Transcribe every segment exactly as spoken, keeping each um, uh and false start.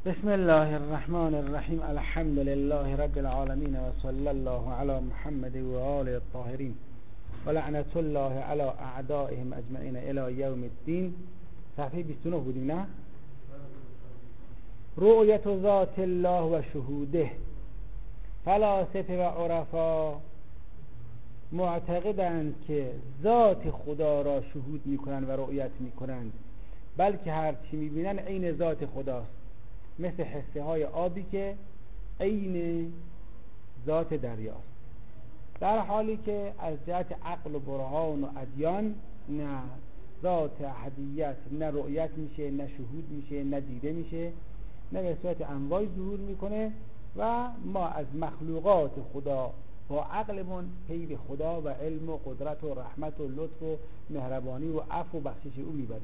بسم الله الرحمن الرحیم. الحمد لله رب العالمین و صلی الله علی محمد و آله الطاهرین و لعنت الله علی اعدائهم اجمعین الی یوم الدین. صفحه بیست و نه بودیم نه؟ رؤیت ذات الله و شهوده. فلاسفه و عرفا معتقدند که ذات خدا را شهود میکنند و رؤیت میکنند، بلکه هر چی میبینن عین ذات خداست، مثل حصه های آبی که عین ذات دریاست، در حالی که از جهت عقل و برهان و ادیان نه ذات احدیت نه رؤیت میشه، نه شهود میشه، نه دیده میشه، نه به صورت انواع ظهور میکنه و ما از مخلوقات خدا با عقلمون پی به خدا و علم و قدرت و رحمت و لطف و مهربانی و عفو و بخشش او میبریم.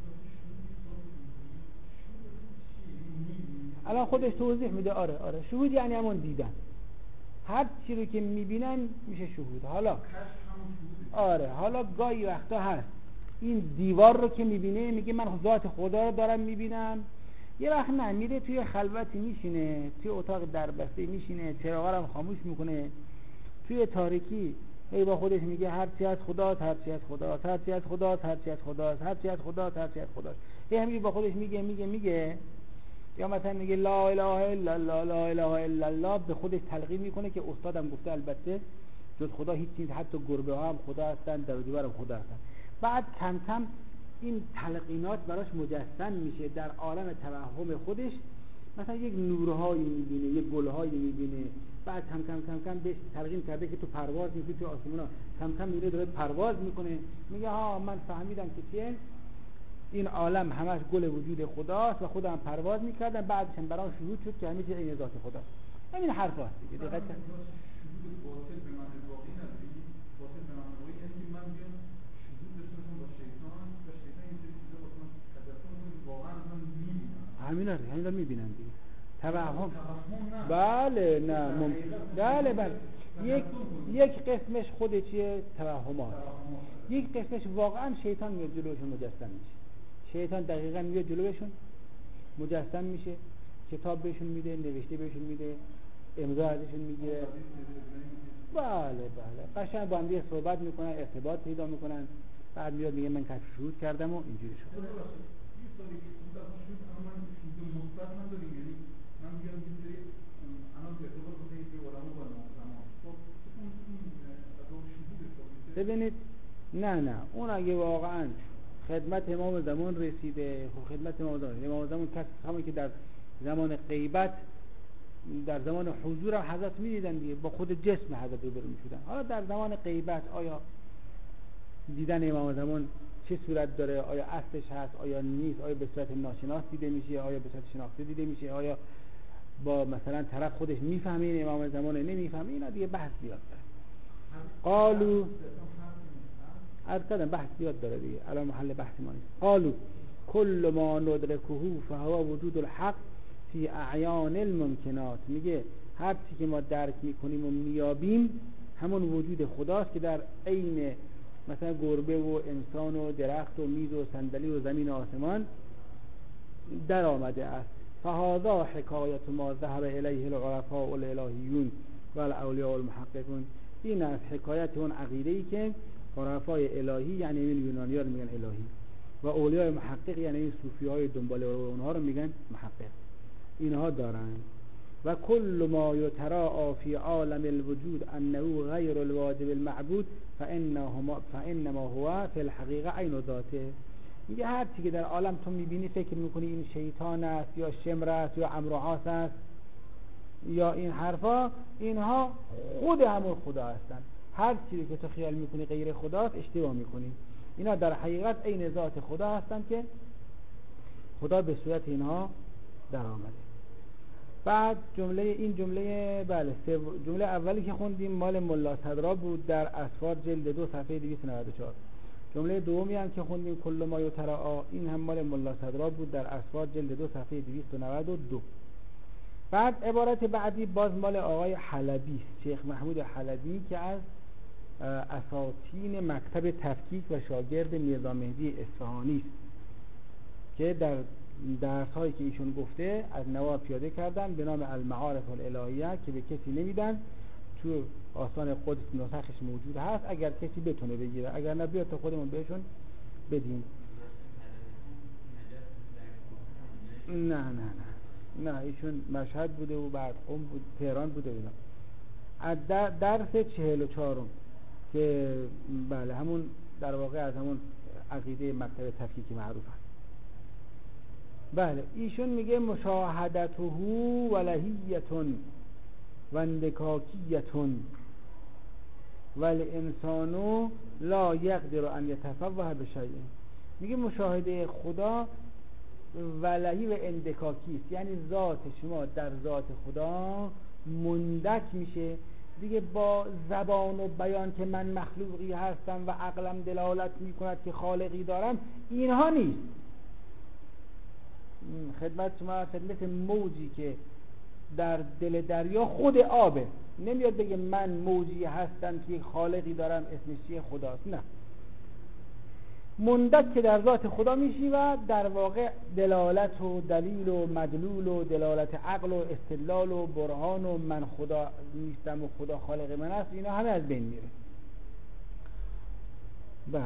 الان خودش توضیح میده. آره آره شهود یعنی همون دیدن، هر چی رو که میبینن میشه شهود. حالا آره حالا گاهی وقتا هست این دیوار رو که میبینه میگه من ذات خدا رو دارم میبینم، یه وقت نه میره توی خلوتی میشینه، توی اتاق دربسته میشینه، چراغا رو خاموش میکنه، توی تاریکی ای با خودش میگه هر چی از خداست، هر چی از خداست، هر چی از خداست، هر چی از خداست، هر چی از خداست، هر چی از خداست. یه همین با خودش میگه میگه میگه یا مثلا میگه لا اله الا الله لا اله الا الله، به خودش تلقین میکنه که استادم گفته البته جز خدا هیچ چیز، حتی گربه ها هم خدا هستن، در و دیوار هم خدا هستن. بعد کم کم این تلقینات براش مجسم میشه در عالم توهم خودش، مثلا یک نورهایی میبینه، یک گلهایی میبینه، بعد کم کم کم کم بهش تلقین کرده که تو پرواز میکنی تو آسمونا، کم کم میره داره پرواز میکنه، میگه ها من فهمیدم که چیه این عالم همش گل وجود خداست و خودم پرواز میکردم، بعدش هم برام شهود شد که همه چیز عین ذات خداست. همین حرف هست دیگه. دقیقاً شهود باطل به معنی واقعی نداری، باطل به معنی واقعی یعنی من میگم شهود بسازم با شیطان و شیطان این چیزا واسه من تجسم کنه واقعا من میبینم. همینا همینا میبینن دیگه. توهم. بله نه مم... بله بله یک یک قسمش خود چیه؟ توهمات. یک قسمش واقعا شیطان میاد جلوشون مجسم میشه. شیطان دقیقاً میاد جلوشون مجسم میشه، کتاب بهشون میده، نوشته بهشون میده، امضا ازشون میگیره. بله بله قشنگ با هم دیگه صحبت میکنن، ارتباط پیدا میکنن، بعد میاد میگه من کشف شهود کردم و اینجوری شد. ببینید نه نه اون اگه واقعا خدمت امام زمان رسیده، خب خدمت امام زمان امام زمان کسی همون که در زمان غیبت در زمان حضور هم حضرت میدیدن دیگه، با خود جسم حضرت رو برو میشودن. حالا در زمان غیبت آیا دیدن امام زمان چه صورت داره؟ آیا اصلش هست، آیا نیست، آیا به صورت ناشناس دیده میشه، آیا به صورت شناخته دیده میشه، آیا با مثلا طرف خودش میفهمه این امام زمان نمیفهمه، اینا دیگه بحث زیاد داره. قالو عرض کردم بحث زیاد داره دیگه، الان محل بحث ما نیست. قالو کل ما ندرکه فهو وجود الحق فی اعیان الممکنات. میگه هر چی که ما درک میکنیم و میابیم همون وجود خداست که در عین مثلا گربه و انسان و درخت و میز و صندلی و زمین و آسمان در آمده است. فهذا حکایت ما ذهب الیه العرفاء الالهیون و الاولیاء المحققون. این از حکایت اون عقیده‌ای که عرفای الهی یعنی این یونانی‌ها رو میگن الهی و اولیاء محقق یعنی این صوفی‌های دنبال اونها رو میگن محقق، اینها دارن. و کل ما یتراء فی عالم الوجود انه غیر الواجب المعبود فانما فانما هو فی الحقیقه عین ذاته. میگه هر چی که در عالم تو میبینی فکر میکنی این شیطان است یا شمر است یا عمرو عاص است یا این حرفا، اینها خود همون خدا هستن. هر چیزی که تو خیال میکنی غیر خداست اشتباه میکنی، اینا در حقیقت عین ذات خدا هستن که خدا به صورت اینها در آمده. بعد جمله این جمله بله جمله اولی که خوندیم مال ملا صدرا بود در اسفار جلد دو صفحه دویست و نود و چهار. جمله دومی هم که خوندیم کل ما یتراء این هم مال ملا صدرا بود در اسفار جلد دو صفحه دویست و نود و دو. بعد عبارت بعدی باز مال آقای حلبی، شیخ محمود حلبی که از اساطین مکتب تفکیک و شاگرد میرزا مهدی اصفهانی است که در درس هایی که ایشون گفته از نوار پیاده کردن به نام المعارف الالهیه که به کسی نمیدن. تو آستان قدس نسخش موجود هست، اگر کسی بتونه بگیره، اگر نه بیاد تا خودمون بهشون بدیم. نه نه نه نه ایشون مشهد بوده و بعد قم بود، تهران بوده اینا. از درس چهل و چهارم که بله همون در واقع از همون عقیده مکتب تفکیکی معروف هست. بله ایشون میگه مشاهدته ولهیتون و اندکاکیتون والانسان لا یقدر ان یتفوه بشیء. میگه مشاهده خدا ولهی و اندکاکی است، یعنی ذات شما در ذات خدا مندک میشه دیگه، با زبان و بیان که من مخلوقی هستم و عقلم دلالت میکند که خالقی دارم، اینها نیست. خدمت شما خدمت موجی که در دل دریا خود آبه، نمیاد بگه من موجی هستم که خالقی دارم اسمش چیه، خداست. نه، مندک که در ذات خدا میشی و در واقع دلالت و دلیل و مدلول و دلالت عقل و استدلال و برهان و من خدا نیستم و خدا خالق من است، اینا همه از بین میره. بله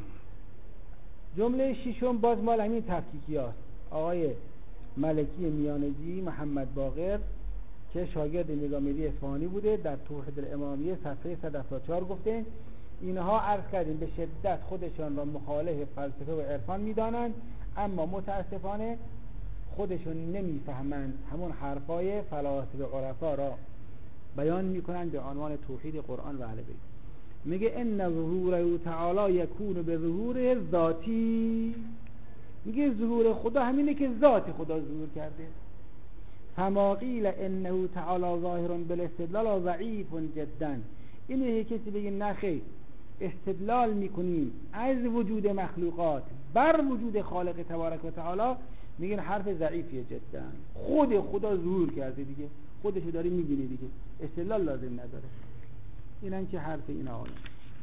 جمله ششم باز مال همین تفکیکی هست. آقای ملکی میانجی محمد باقر که شاگرد نظامیری اصفهانی بوده، در توحید الامامیه صفحه صد و هفتاد و چهار گفته اینها عرض کردیم به شدت خودشان را مخالف فلسفه و عرفان میدانند، اما متاسفانه خودشون نمیفهمند همون حرفای فلاسفه عرفا را بیان میکنند به عنوان توحید قرآن و اهل بیت. میگه ان ظهور تعالی یکون به ظهور ذاتی. میگه ظهور خدا همینه که ذات خدا ظهور کرده. فما قیل انه تعالی ظاهر بالاستدلال ضعیف جدا. اینه کسی بگه نه خیر، استدلال میکنیم از وجود مخلوقات بر وجود خالق تبارک و تعالی، میگن حرف ضعیفیه جدا. خود خدا ظهور کرده دیگه، خودشو داری میبینی دیگه، استدلال لازم نداره. اینن که حرف اینا آنه.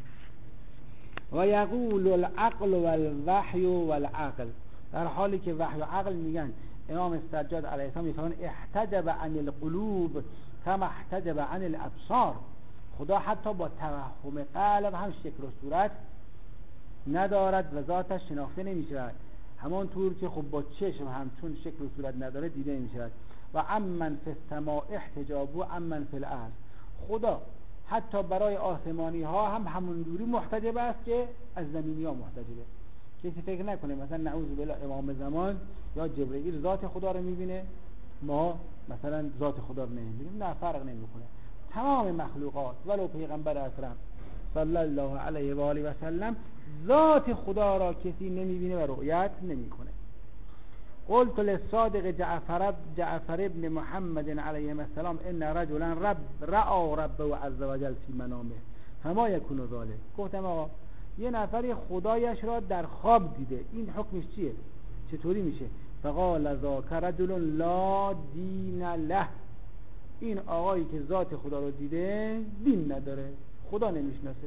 و یقول العقل والوحی والعقل، در حالی که وحی و عقل میگن امام سجاد علیه السلام میفرمان احتجب عن القلوب کما احتجب عن الابصار. خدا حتی با توهم قلب هم شکل و صورت ندارد و ذاتش شناخته نمیشود، همانطور که خب با چشم هم چون شکل و صورت نداره دیده نمیشود. و امن فی السماء احتجاب و امن فی الارض. خدا حتی برای آسمانی ها هم همون دوری محتجب است که از زمینی ها محتجبه. کسی فکر نکنه مثلا نعوذ بالله امام زمان یا جبرئیل ذات خدا رو میبینه، ما مثلا ذات خدا رو نمیبینیم. نه، فرق نمیکنه. تمام مخلوقات ولو پیغمبر اکرم صلی الله علیه و آله و سلم ذات خدا را کسی نمیبینه و رؤیت نمیکنه. قلت للصادق جعفر جعفر ابن محمد علیه السلام ان رجلا رب رأى ربه عز وجل فی منامه فما یکون ذلک. گفتم آقا یه نفری خدایش را در خواب دیده، این حکمش چیه؟ چطوری میشه؟ فقال ذاک رجل لا دین له. این آقایی که ذات خدا رو دیده دین نداره، خدا نمیشناسه.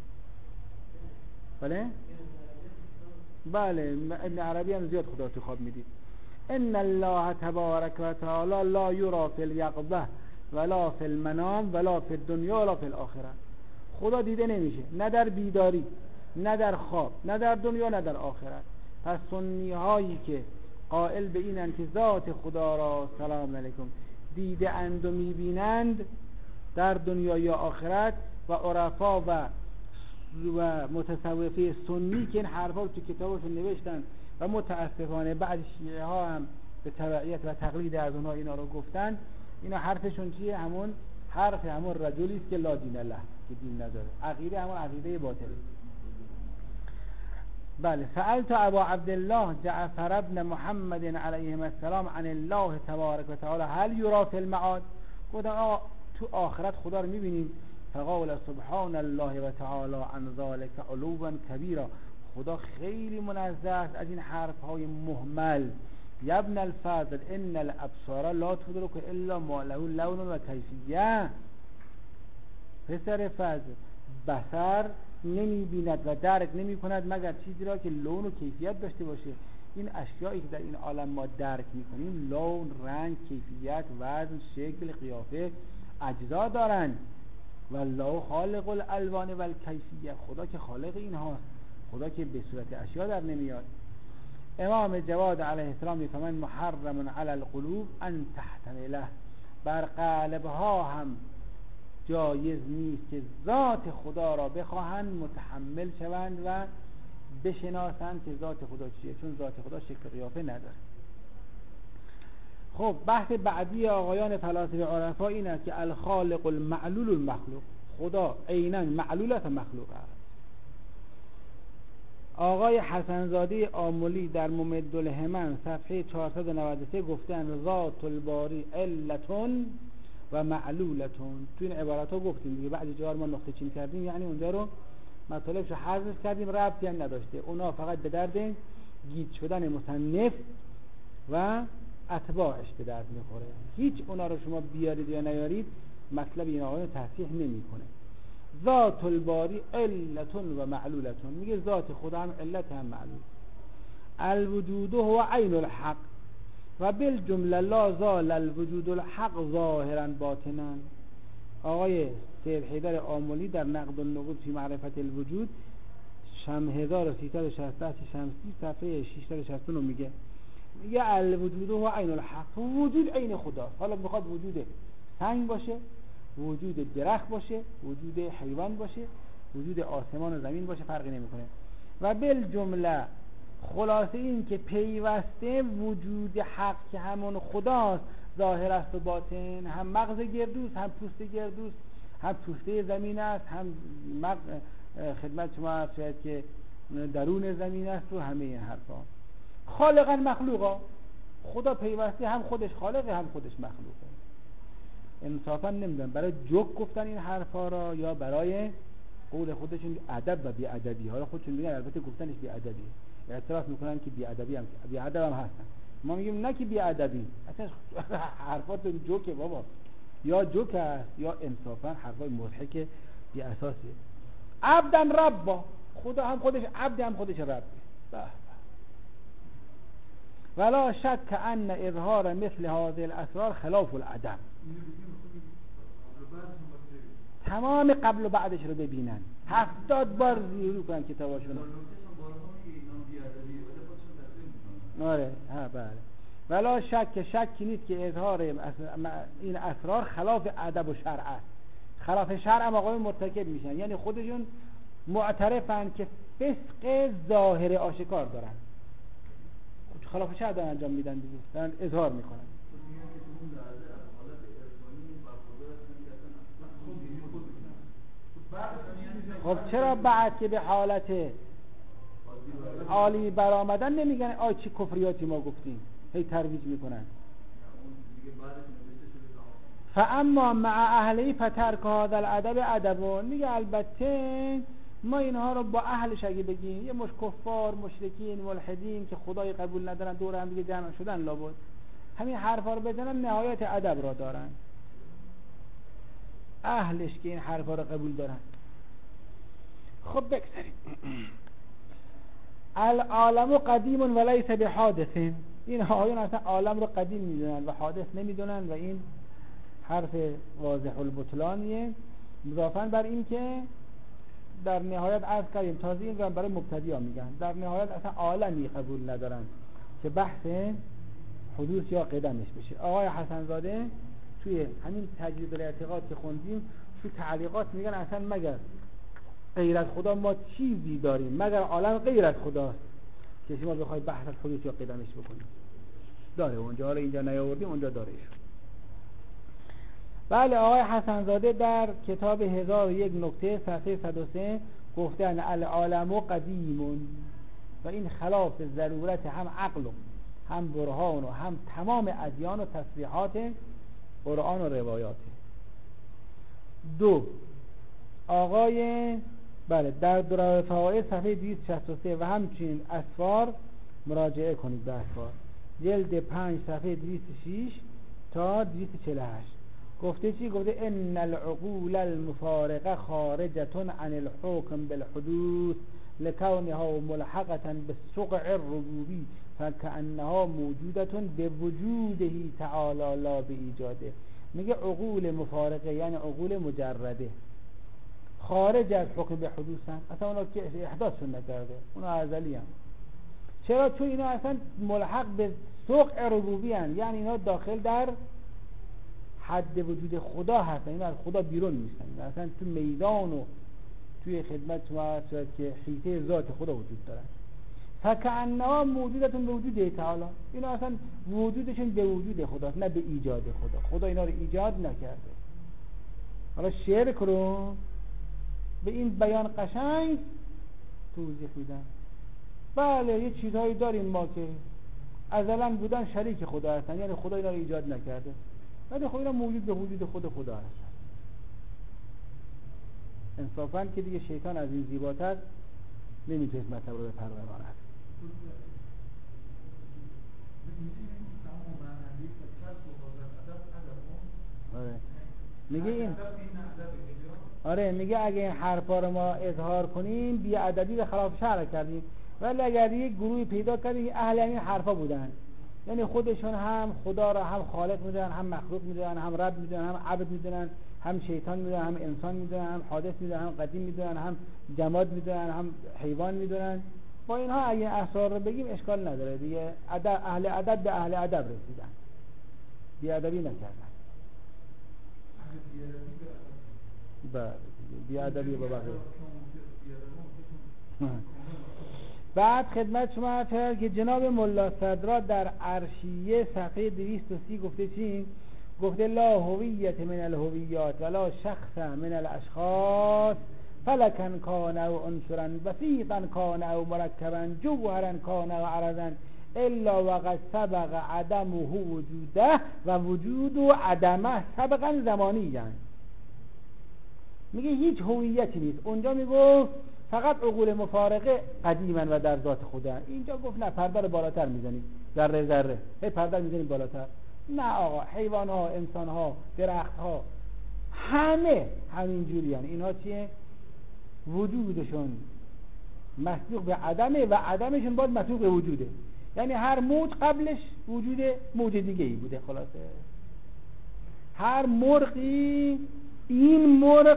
بله؟ بله ابن عربی هم زیاد خدا تو خواب میدید. ان الله تبارک و تعالی لا یرا فی الیقظه ولا فی المنام ولا فی الدنیا ولا فی الاخره. خدا دیده نمیشه، نه در بیداری، نه در خواب، نه در دنیا، نه در آخرت. پس سنی هایی که قائل به اینند که ذات خدا را سلام علیکم دیده اند و میبینند در دنیا یا آخرت، و عرفا و و متصوفه سنی که این حرفا رو تو کتابشون نوشتن و متاسفانه بعض شیعه ها هم به تبعیت و تقلید از اونها اینا رو گفتن، اینا حرفشون چیه؟ همون حرف همون رجلی است که لا دین الله، که دین نداره، عقیده همون عقیده باطله. بله سألت ابا عبدالله جعفر ابن محمد علیه السلام عن الله تبارک و تعالی هل یرا فی المعاد. گفتم آقا تو آخرت خدا رو میبینیم؟ فقال سبحان الله و تعالی عن ذلک علوا کبیرا. خدا خیلی منزه است از این حرف های مهمل. یا ابن الفضل ان الابصار لا تدرک الا ما له لون و کیفیه. پسر فضل، بصر نمی بیند و درک نمی کند مگر چیزی را که لون و کیفیت داشته باشه. این اشیایی که در این عالم ما درک میکنیم لون، رنگ، کیفیت، وزن، شکل، قیافه، اجزا دارن. والله خالق الالوان والکیفیه، خدا که خالق اینهاست، خدا که به صورت اشیا در نمیاد. امام جواد علیه السلام میفرمایند محرم علی القلوب ان تحتمله، بر قلبها هم جایز نیست که ذات خدا را بخواهند متحمل شوند و بشناسند که ذات خدا چیه، چون ذات خدا شکل قیافه نداره. خب بحث بعدی آقایان فلاسفه عرفا این است که الخالق المعلول المخلوق، خدا عیناً معلولت مخلوق است. آقای حسنزاده آملی در ممد الهمم صفحه چهارصد و نود و سه گفتن ذات الباری علتون و معلولتون. تو این عبارت ها گفتیم دیگه، بعضی جاها ما نقطه چین کردیم، یعنی اونجا رو مطالبش رو حذف کردیم، ربطی هم نداشته. اونا فقط به درد گیج شدن مصنف و اتباعش به درد میخوره. هیچ اونا رو شما بیارید یا نیارید مطلب این آقایان تصحیح نمیکنه. ذات الباری علتون و معلولتون، میگه ذات خدا هم علت هم معلول. الوجود هو عین الحق و بالجمله لا زال الوجود الحق ظاهرا باطنا. آقای سید حیدر آملی در نقد النقود فی معرفت الوجود شم هزار و سیصد و شصت و هشت شمسی صفحه ششصد و شصت و نه میگه میگه الوجود هو عین الحق، وجود عین خدا. حالا میخواد وجود سنگ باشه، وجود درخت باشه، وجود حیوان باشه، وجود آسمان و زمین باشه، فرقی نمیکنه. و بالجمله خلاصه این که پیوسته وجود حق که همون خداست ظاهر است و باطن، هم مغز گردوست، هم پوست گردوست، هم پوسته زمین است، هم مغز خدمت شما عرض شد که درون زمین است و همه این حرفا. خالقا مخلوقا، خدا پیوسته هم خودش خالقه هم خودش مخلوقه. انصافا نمیدونم برای جوک گفتن این حرفا را یا برای قول خودشون ادب و بی ادبی. حالا خودشون میگن البته گفتنش بی ادبی، اعتراف میکنن که بی ادبی هم بی ادب هم هستن. ما میگیم نه که بی ادبی، اصلا حرفات جوکه بابا، یا جوک است یا انصافا حرفای مضحک بی اساسیه. عبدن ربا، خدا هم خودش عبد هم خودش ربه. ولا شک ان اظهار مثل هذه الاسرار خلاف الادب. تمام قبل و بعدش رو ببینن، هفتاد بار زیرو کنن کتاباشون. آره ها بله. ولا شک شکی نیست که اظهار این اسرار خلاف ادب و شرع است. خلاف شرع هم آقایون مرتکب میشن، یعنی خودشون معترفن که فسق ظاهر آشکار دارن، خلاف شرع دارن انجام میدن دیگه، دارن اظهار میکنن. خب چرا بعد که به حالت عالی برآمدن نمیگن آی چی کفریاتی ما گفتیم، هی ترویج میکنن. فاما مع اهلی فترک هذا الادب ادب، میگه البته ما اینها رو با اهلش اگه بگیم، یه مش کفار مشرکین ملحدین که خدای قبول ندارن دور هم دیگه جمع شدن لابد همین حرفا رو بزنن، نهایت ادب را دارن. اهلش که این حرفا رو قبول دارن. خب بگذاریم. العالم قدیم ولیس بحادث، این آیون اصلا عالم رو قدیم میدونن و حادث نمیدونن و این حرف واضح البطلانیه، مضافاً بر این که در نهایت عرض کردیم تازه این رو برای مبتدی ها میگن، در نهایت اصلا عالمی قبول ندارن که بحث حدوث یا قدمش بشه. آقای حسنزاده توی همین تجرید الاعتقاد که خوندیم توی تعلیقات میگن اصلا مگر غیر از خدا ما چیزی داریم، مگر عالم غیر از خداست که شما بخوای بحث از حدوث یا قدمش بکنیم؟ داره اونجا، حالا اینجا نیاوردیم اونجا داره. بله آقای حسنزاده در کتاب هزار و یک نکته صفحه صد و سه گفتن العالم قدیم و این خلاف ضرورت هم عقل و هم برهان و هم تمام ادیان و تصریحات قرآن و روایات. دو آقای بله در درر فوائد صفحه دویست و شصت و سه و همچنین اسفار مراجعه کنید به اسفار جلد پنج صفحه دویست و شش تا دویست و چهل و هشت. گفته چی؟ گفته ان العقول المفارقه خارجه عن الحكم بالحدوث لکونها ملحقة بالسقع الربوبی فکأنها موجودة بوجوده تعالی لا بایجاده. میگه عقول مفارقه یعنی عقول مجرده خارج از حکم به حدوثن، اصلا اونا که احداثشون نکرده، اونا ازلی هم. چرا؟ چون اینا اصلا ملحق به سقع ربوبی هن، یعنی اینا داخل در حد وجود خدا هستن، اینا از خدا بیرون نیستن، اینا اصلا تو میدان و توی خدمت شما صورت که حیطه ذات خدا وجود دارن. فکأنها موجودتون به وجود تعالی، اینا اصلا وجودشون به وجود خداست نه به ایجاد خدا. خدا اینا رو ایجاد نکرده. حالا شرک رو به این بیان قشنگ توضیح میدن. بله یه چیزهایی داریم ما که ازلا بودن شریک خدا هستن، یعنی خدا اینا رو ایجاد نکرده، ولی خب اینا موجود به وجود خود خدا هستن. انصافاً که دیگه شیطان از این زیباتر نمیتونه مطلب رو بپروراند. آره میگه این آره میگه اگه این حرفا رو ما اظهار کنیم بی ادبی به خلاف شرع کردیم، ولی اگر یک گروهی پیدا کردیم اهل این حرفا بودن، یعنی خودشون هم خدا را هم خالق میدونن، هم مخلوق میدونن، هم رب میدونن، هم عبد میدونن، هم شیطان میدونن، هم انسان میدونن، هم حادث میدونن، هم قدیم میدونن، هم جماد میدونن، هم حیوان میدونن. با اینها اگه اسرار رو بگیم اشکال نداره دیگه. ادب اهل ادب به اهل ادب رسیدن، بی ادبی نکردن. بله بی ادبی با بقیه. بعد خدمت شما عرض کردم که جناب ملا صدرا در عرشیه صفحه دویست و سی گفته چی؟ گفته لا هویت من الهویات ولا شخص من الاشخاص فلکن کان او عنصرا بسیطا کان او مرکبا جوهرا کان او عرضا الا وقد سبق عدمه وجوده و وجود و عدمه سبقا زمانی جن. میگه هیچ هویتی نیست. اونجا میگفت فقط عقول مفارقه قدیمن و در ذات خدا. اینجا گفت نه، پرده رو بالاتر میزنید، ذره ذره هی پرده میزنید بالاتر. نه آقا، حیوان ها، انسان ها، درخت ها همه همین جوری هن. اینها چیه؟ وجودشون مسبوق به عدمه و عدمشون باید مسبوق به وجوده، یعنی هر موج قبلش وجود موج دیگه ای بوده. خلاصه هر مرغی این مرغ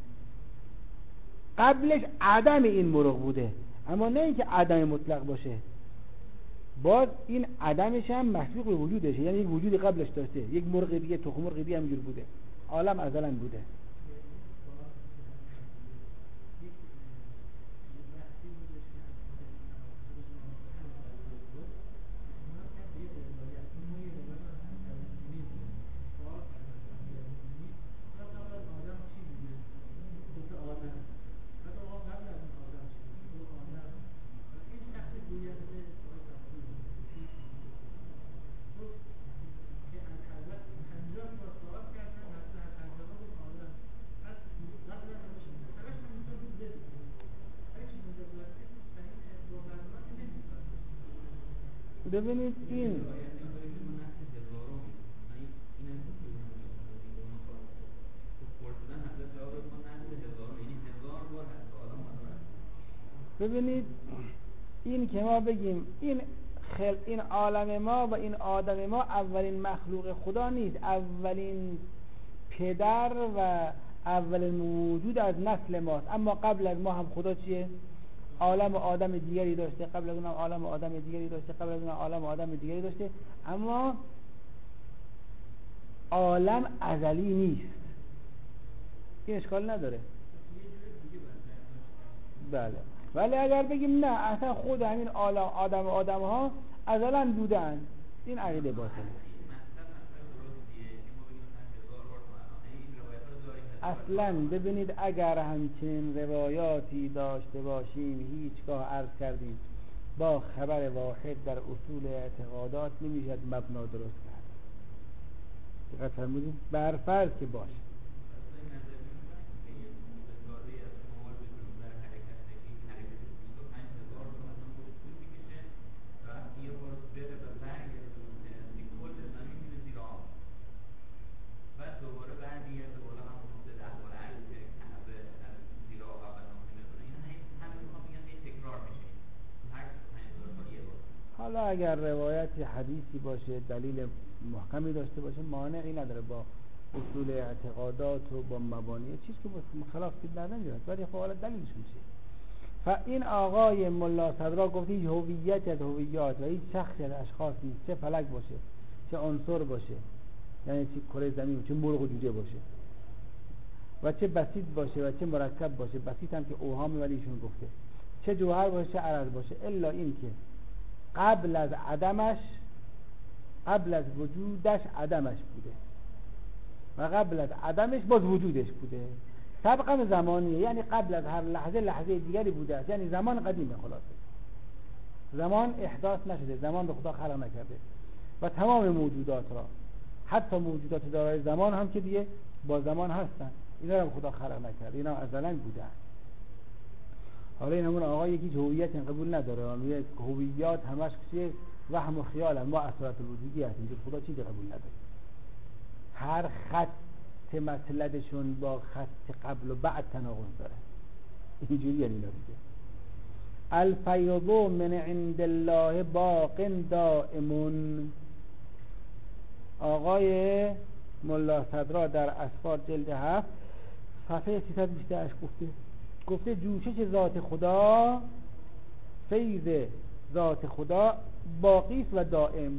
قبلش عدم این مرغ بوده، اما نه اینکه عدم مطلق باشه، باز این عدمش هم مسبوق به وجودشه، یعنی یک وجود قبلش داشته، یک مرغ دیگه، تخم مرغ دیگه همینجور بوده، عالم ازلا بوده. ببینید این ببینید این که ما بگیم این خل این عالم ما و این آدم ما اولین مخلوق خدا نیست، اولین پدر و اولین موجود از نسل ماست، اما قبل از ما هم خدا چیه؟ عالم آدم دیگری داشته، قبل از اونم عالم آدم دیگری داشته، قبل از اونم عالم آدم دیگری داشته، اما عالم ازلی نیست. این اشکال نداره. بله، ولی اگر بگیم نه اصلا خود همین عالم آدم آدم ها ازلا بودن، این عقیده باطله. اصلا ببینید اگر همچین روایاتی داشته باشیم هیچگاه عرض کردیم با خبر واحد در اصول اعتقادات نمیشد مبنا درست کرد. دقت فرمودید؟ بر فرض که باشه اگر روایت حدیثی باشه دلیل محکمی داشته باشه مانعی نداره با اصول اعتقادات و با مبانی چیز که خلاف دید نداره، ولی خب حالا دلیلشون چیه؟ فاین آقای ملا صدرا گفت هیچ هویت از هویات و هیچ شخصی از اشخاص نیست، چه فلک باشه چه عنصر باشه، یعنی چه کره زمین چه مرغ و جوجه باشه و چه بسیط باشه و چه مرکب باشه، بسیط هم که اوهام ولی ایشون گفته، چه جوهر باشه چه عرض باشه، الا این که قبل از عدمش قبل از وجودش عدمش بوده و قبل از عدمش باز وجودش بوده. سبقا زمانیه، یعنی قبل از هر لحظه لحظه دیگری بوده است، یعنی زمان قدیمه، خلاصه زمان احداث نشده، زمان به خدا خلق نکرده و تمام موجودات را، حتی موجودات دارای زمان هم که دیگه با زمان هستن، اینا رو خدا خلق نکرده، اینا ازلا بودن. حالا این همون آقا یکی هویت قبول نداره، میگه هویت همش چیه وهم و خیال، ما اثرات الوجودی هست، اینجا خدا چیزی قبول نداره. هر خط مسلدشون با خط قبل و بعد تناقض داره، اینجوری یعنی نمیگه الفیض من عند الله باق دائمون. آقای ملا صدرا در اسفار جلد هفت صفحه سیصد و بیست و هشت گفته گفته جوشش ذات خدا، فیض ذات خدا باقی است و دائم،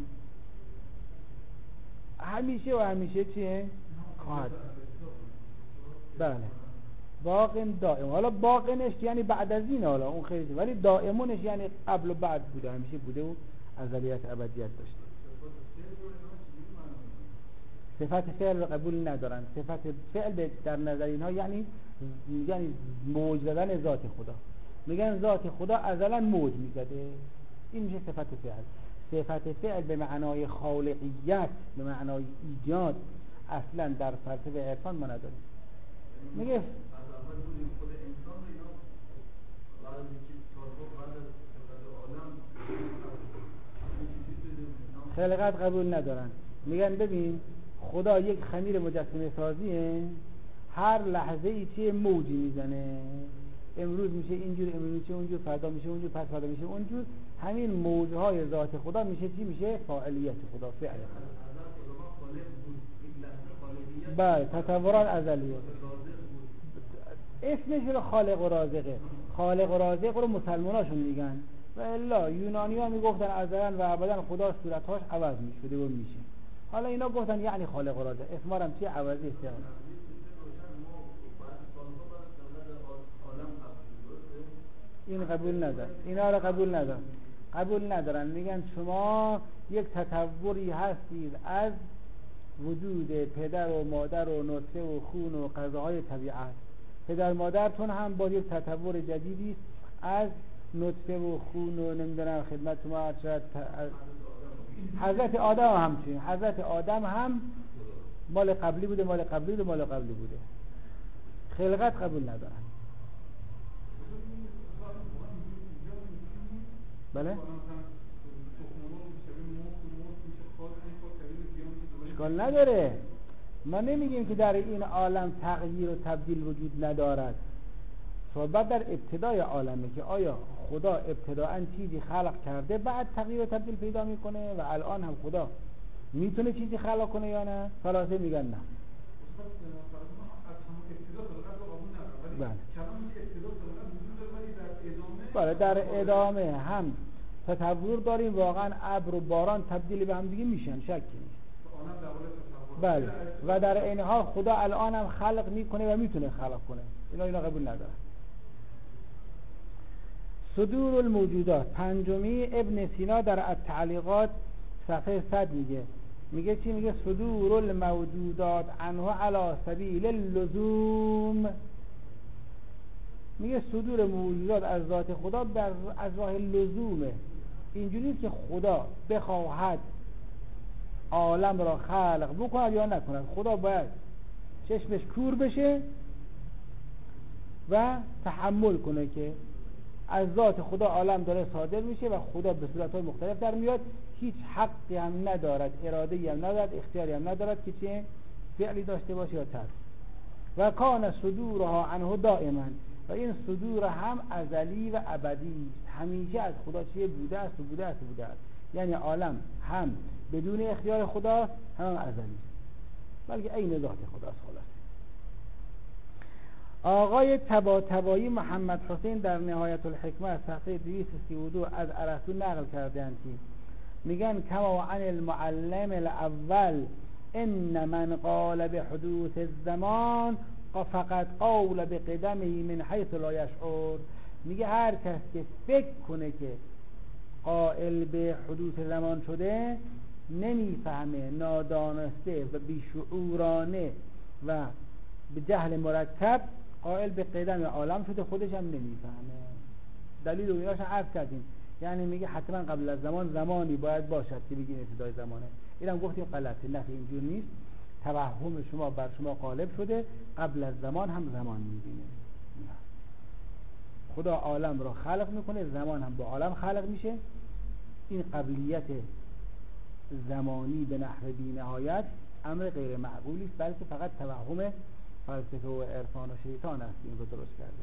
همیشه و همیشه چیه؟ خواهد. بله باقی دائم. حالا باقینش یعنی بعد از این، حالا اون خیلی، ولی دائمونش یعنی قبل و بعد بوده، همیشه بوده و ازلیت ابدیت داشته. صفت فعل قبول ندارن. صفت فعل در نظر اینها یعنی یعنی موج زدن ذات خدا، میگن ذات خدا ازلا موج میزده، این میشه صفت فعل. صفت فعل به معنای خالقیت، به معنای ایجاد، اصلا در فلسفه عرفان ما نداریم. میگه خلقت قبول ندارن، میگن ببین خدا یک خمیر مجسمه سازیه، هر لحظه ای چیه موجی میزنه، امروز میشه اینجور، امروز میشه اونجور، فردا میشه اونجور، پس فردا میشه اونجور. همین موجهای ذات خدا میشه چی؟ میشه فاعلیت خدا، فعل خدا. بله تصورات ازلیه. اسمش رو خالق و رازقه. خالق و رازق رو مسلماناشون میگن و الا یونانی ها میگفتن ازلا و ابدا خدا صورتهاش عوض میشده و میشه. حالا اینا گفتن یعنی خالق و رازق، اسمارم چیه؟ عوضی استعمال. این قبول ندارن، اینا رو قبول ندارن قبول ندارن میگن شما یک تصوری هستید از وجود پدر و مادر و نطفه و خون و غذاهای طبیعت. پدر مادرتون هم با یک تصور جدیدی از نطفه و خون و نمیدونم خدمت شما ارشد. حضرت آدم هم همچنین، حضرت آدم هم مال قبلی بوده، مال قبلی بوده، مال قبلی بوده. خلقت قبول ندارن. بله اشکال نداره، ما نمیگیم که در این عالم تغییر و تبدیل وجود ندارد. صحبت در ابتدای عالمه که آیا خدا ابتداءً چیزی خلق کرده بعد تغییر و تبدیل پیدا میکنه و الان هم خدا میتونه چیزی خلق کنه یا نه؟ فلاسفه میگن نه. بله در ادامه هم تصور داریم، واقعا ابر و باران تبدیل به هم دیگه میشن، شکی نیست. بله و در این حال خدا الان هم خلق میکنه و میتونه خلق کنه، اینا اینا قبول نداره. صدور الموجودات پنجمی ابن سینا در التعلیقات صفحه صد میگه میگه چی؟ میگه صدور الموجودات عنه علی سبیل اللزوم. میگه صدور موجودات از ذات خدا بر از راه لزومه. اینجوری نیست که خدا بخواهد عالم را خلق بکند یا نکند، خدا باید چشمش کور بشه و تحمل کنه که از ذات خدا عالم داره صادر میشه و خدا به صورت‌های مختلف در میاد، هیچ حقی هم ندارد، اراده‌ای هم ندارد، اختیاری هم ندارد که چه فعلی داشته باشه یا ترک. و کان صدورها عنه دائما، و این صدور هم ازلی و ابدی، همیشه از خدا چیه؟ بوده است و بوده است و بوده است. یعنی عالم هم بدون اختیار خداست هم ازلی، بلکه عین ذات خداست. خلاص آقای طباطبایی محمد حسین در نهایت الحکمه صفحه دویست و سی و دو از ارسطو نقل کردند که میگن کما عن المعلم الاول ان من قال بحدوث الزمان فقط قول بقدمه من حیث لا یشعر. میگه هر کس که فکر کنه که قائل به حدوث زمان شده نمیفهمه، نادانسته و بیشعورانه و به جهل مرکب قائل به قدم عالم شده، خودش هم نمیفهمه. دلیل و ایناش عرض کردیم، یعنی میگه حتما قبل از زمان زمانی باید باشد که بگیم ابتدای زمانه. اینم گفتیم غلطه، نه اینجور نیست. توهم شما بر شما غالب شده، قبل از زمان هم زمان میبینه. خدا عالم را خلق میکنه، زمان هم با عالم خلق میشه. این قبلیت زمانی به نحو بی نهایت امر غیر معقولی است، بلکه فقط توهم فلسفه و عرفان و شیطان است این رو درست کرده.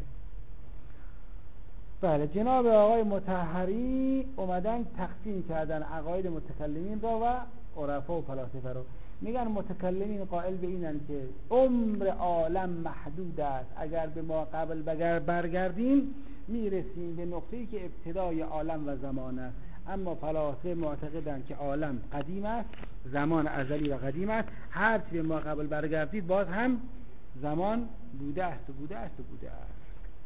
بله، جناب آقای مطهری اومدن تقسیم کردن عقاید متکلمین را و عرفا و فلاسفه را. میگن متکلمین قائل به اینن که عمر عالم محدود است، اگر به ما قبل بگر برگردیم میرسیم به نقطه‌ای که ابتدای عالم و زمان است. اما فلاسفه معتقدند که عالم قدیم است، زمان ازلی و قدیم است، هر چی به ما قبل برگردید باز هم زمان بوده است و بوده است و بوده است.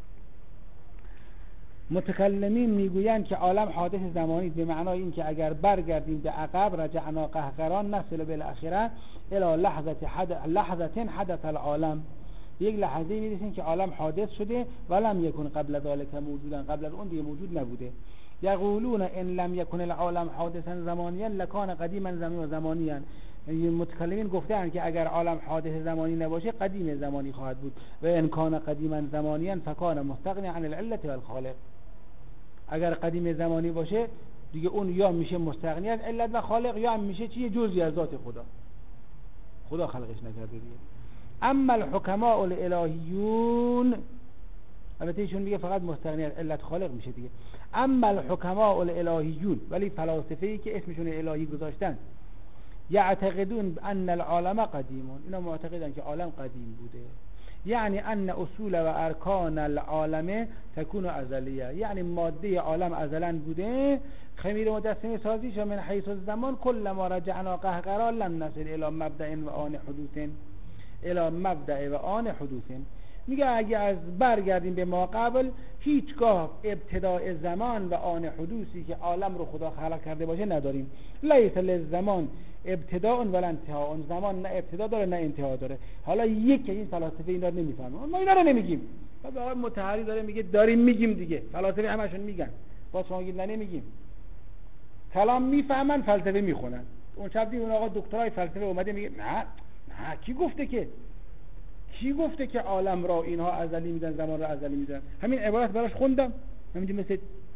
متکلمین میگویند که عالم حادث زمانی به معنای این که اگر برگردیم به عقب رجعنا قهقران نصل بالاخره الی لحظه حد لحظه حدث العالم، یک لحظه میرسیم که عالم حادث شده ولم یکن قبل ذلك موجودا، قبل از اون دیگه موجود نبوده. یقولون ان لم یکن العالم حادثا زمانیا لکان قدیما زمانیا. متکلمین گفتند که اگر عالم حادث زمانی نباشه قدیم زمانی خواهد بود، و ان کان قدیما زمانیا فکان مستغنی عن العلة والخالق. اگر قدیم زمانی باشه دیگه اون یا میشه مستغنی از علت و خالق یا هم میشه چیه جزئی از ذات خدا، خدا خلقش نکرده دیگه. اما الحکماء الالهیون، البته ایشون میگه فقط مستغنی از علت خالق میشه دیگه. اما الحکماء الالهیون، ولی فلاسفه‌ای که اسمشون الهی گذاشتن، یعتقدون ان العالم قدیمون، اینا معتقدن که عالم قدیم بوده. یعنی ان اصول و ارکان العالم تکون ازلیه، یعنی ماده عالم ازلا بوده. خمیر مجسمه سازیش من حیث الزمان کل ما رجعنا قهقرا لم نصل الى مبدأ و آن حدوث الى مبدأ و آن حدوث. میگه اگه از برگردیم به ما قبل هیچگاه ابتداء زمان و آن حدوثی که عالم رو خدا خلق کرده باشه نداریم. لیس للزمان ابتداء ولا انتهاء، زمان نه ابتدا داره نه انتها داره. حالا یک این فلاسفه اینا رو نمیفهمه، ما اینا رو نمیگیم. بعد آقای مطهری داره میگه داریم میگیم دیگه، فلاسفه همشون میگن، با شما میگید نه نمیگیم. کلام میفهمن، فلسفه میخونن. اون شب اون آقا دکترای فلسفه اومده میگه نه نه کی گفته که کی گفته که عالم را اینها ازلی میدن، زمان را ازلی میدن. همین عبارت براش خوندم، همین مثل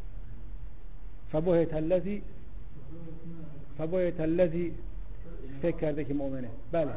فبهت الذی فبهت الذی فکر کرده که مؤمنه. بله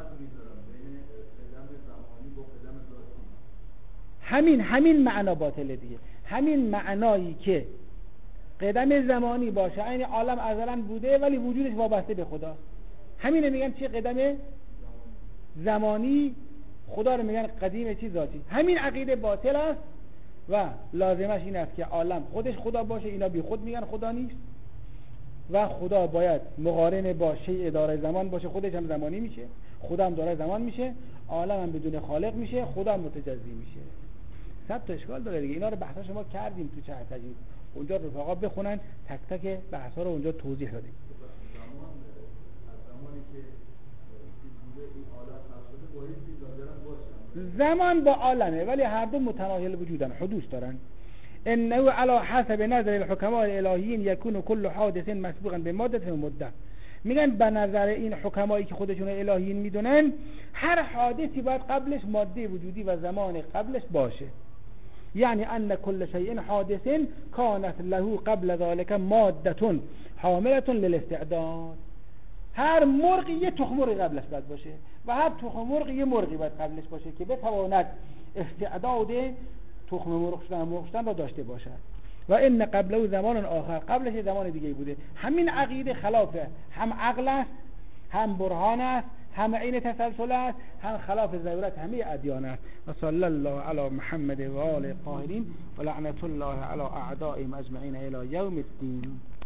همین همین معنا باطله دیگه. همین معنایی که قدم زمانی باشه، یعنی عالم ازلا بوده ولی وجودش وابسته به خدا، همین میگن چی؟ قدم زمانی خدا رو میگن قدیم چی ذاتی. همین عقیده باطل است و لازمش این است که عالم خودش خدا باشه. اینا بی خود میگن خدا نیست و خدا باید مقارن با شیء دارای زمان باشه، خودش هم زمانی میشه، خدا هم دارای زمان میشه، عالم هم بدون خالق میشه، خدا هم متجزی میشه. صد تا اشکال داره دیگه. اینا رو بحثا شما کردیم تو چه تجوید، اونجا رفقا بخونن، تک تک بحثا رو اونجا توضیح دادیم. زمان با عالمه ولی هر دو متناهل وجودن، حدوث دارن. انه على حسب نظر الحکماء الالهیین یکون کل حادث مسبوقا به ماده و مدت. میگن به نظر این حکمایی که خودشون الهیین میدونن هر حادثی باید قبلش ماده وجودی و زمان قبلش باشه. یعنی ان کل شیء حادث کانت له قبل ذلك ماده حامله للاستعداد. هر مرغی یه تخم مرغ قبلش باید باشه و هر تخم مرغ یه مرغی باید قبلش باشه که بتواند استعداد تخم مرغ شدن مرغ شدن را داشته باشد. و ان قبله زمان آخر، قبلش زمان دیگه بوده. همین عقیده خلافه، هم عقل است، هم برهان است، هم عین تسلسل است، هم خلاف ضرورت همه ادیان است. و صلی الله علی محمد و آل الطاهرین و لعنت الله علی اعدائهم اجمعین الی یوم الدین.